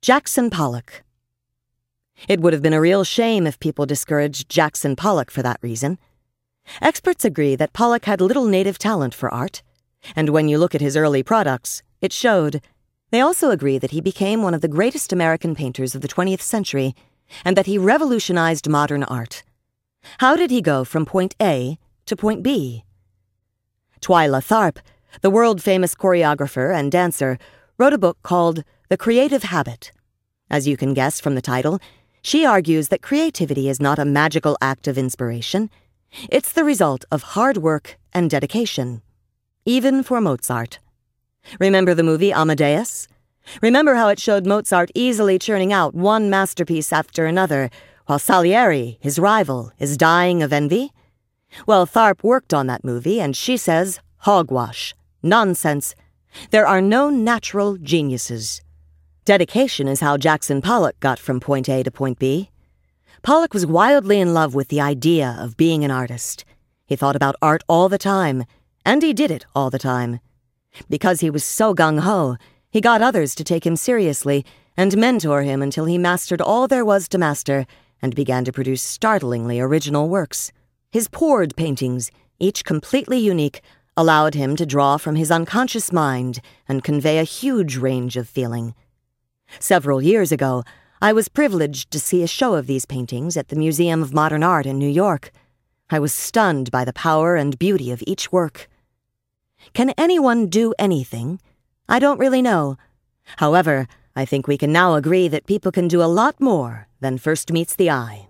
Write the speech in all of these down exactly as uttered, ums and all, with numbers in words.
Jackson Pollock. It would have been a real shame if people discouraged Jackson Pollock for that reason. Experts agree that Pollock had little native talent for art, and when you look at his early products, it showed. They also agree that he became one of the greatest American painters of the twentieth century, and that he revolutionized modern art. How did he go from point A to point B? Twyla Tharp, the world-famous choreographer and dancer, wrote a book called The Creative Habit. As you can guess from the title, she argues that creativity is not a magical act of inspiration. It's the result of hard work and dedication, even for Mozart. Remember the movie Amadeus? Remember how it showed Mozart easily churning out one masterpiece after another, while Salieri, his rival, is dying of envy? Well, Tharp worked on that movie, and she says, hogwash, nonsense. There are no natural geniuses. Dedication is how Jackson Pollock got from point A to point B. Pollock was wildly in love with the idea of being an artist. He thought about art all the time, and he did it all the time. Because he was so gung-ho, he got others to take him seriously and mentor him until he mastered all there was to master and began to produce startlingly original works. His poured paintings, each completely unique, allowed him to draw from his unconscious mind and convey a huge range of feeling. Several years ago, I was privileged to see a show of these paintings at the Museum of Modern Art in New York. I was stunned by the power and beauty of each work. Can anyone do anything? I don't really know. However, I think we can now agree that people can do a lot more than first meets the eye.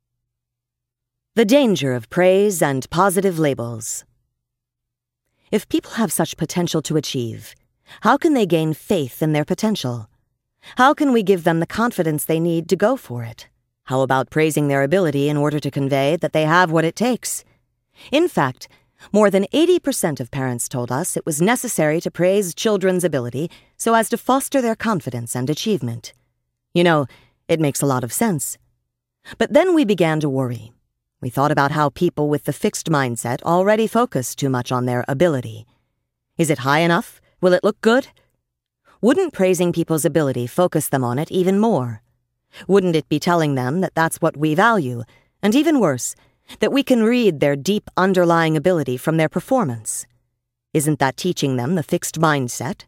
The danger of praise and positive labels. If people have such potential to achieve, how can they gain faith in their potential? How can we give them the confidence they need to go for it? How about praising their ability in order to convey that they have what it takes? In fact, more than eighty percent of parents told us it was necessary to praise children's ability so as to foster their confidence and achievement. You know, it makes a lot of sense. But then we began to worry. We thought about how people with the fixed mindset already focus too much on their ability. Is it high enough? Will it look good? Wouldn't praising people's ability focus them on it even more? Wouldn't it be telling them that that's what we value, and even worse, that we can read their deep underlying ability from their performance? Isn't that teaching them the fixed mindset?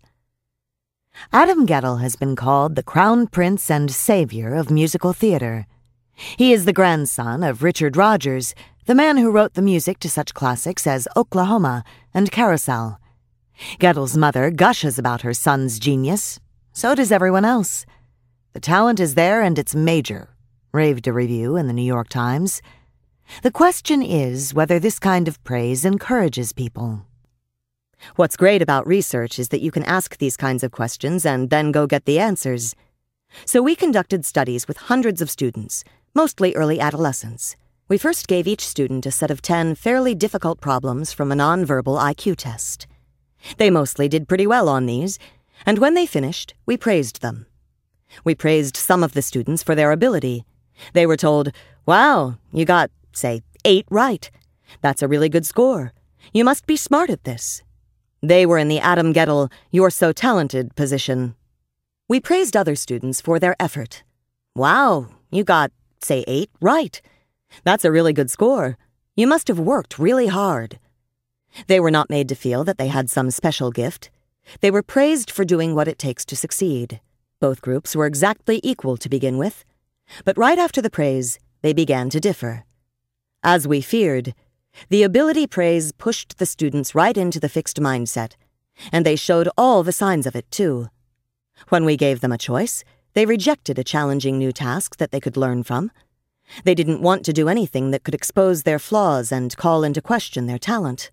Adam Guettel has been called the crown prince and savior of musical theater. He is the grandson of Richard Rodgers, the man who wrote the music to such classics as Oklahoma and Carousel. Guettel's mother gushes about her son's genius. So does everyone else. The talent is there and it's major, raved a review in the New York Times. The question is whether this kind of praise encourages people. What's great about research is that you can ask these kinds of questions and then go get the answers. So we conducted studies with hundreds of students, mostly early adolescents. We first gave each student a set of ten fairly difficult problems from a nonverbal I Q test. They mostly did pretty well on these, and when they finished, we praised them. We praised some of the students for their ability. They were told, "Wow, you got, say, eight right. That's a really good score. You must be smart at this." They were in the Adam Guettel, "you're so talented" position. We praised other students for their effort. "Wow, you got, say, eight right. That's a really good score. You must have worked really hard." They were not made to feel that they had some special gift. They were praised for doing what it takes to succeed. Both groups were exactly equal to begin with, but right after the praise, they began to differ. As we feared, the ability praise pushed the students right into the fixed mindset, and they showed all the signs of it, too. When we gave them a choice, they rejected a challenging new task that they could learn from. They didn't want to do anything that could expose their flaws and call into question their talent.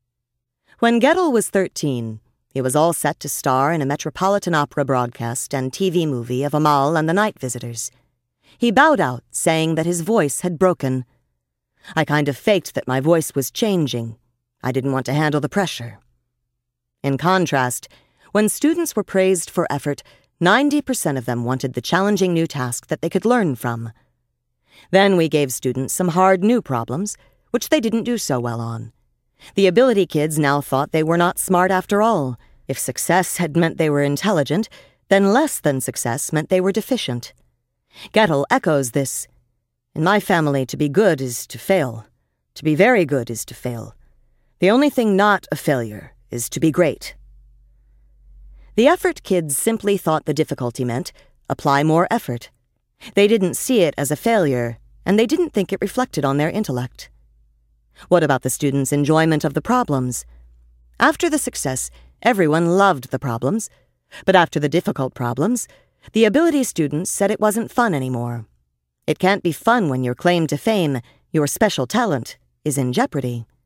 When Guettel was thirteen, he was all set to star in a Metropolitan Opera broadcast and T V movie of Amal and the Night Visitors. He bowed out, saying that his voice had broken. "I kind of faked that my voice was changing. I didn't want to handle the pressure." In contrast, when students were praised for effort, ninety percent of them wanted the challenging new task that they could learn from. Then we gave students some hard new problems, which they didn't do so well on. The ability kids now thought they were not smart after all. If success had meant they were intelligent, then less than success meant they were deficient. Gettel echoes this. In my family, to be good is to fail. To be very good is to fail. The only thing not a failure is to be great. The effort kids simply thought the difficulty meant apply more effort. They didn't see it as a failure, and they didn't think it reflected on their intellect. What about the students' enjoyment of the problems? After the success, everyone loved the problems, but after the difficult problems, the ability students said it wasn't fun anymore. It can't be fun when your claim to fame, your special talent, is in jeopardy.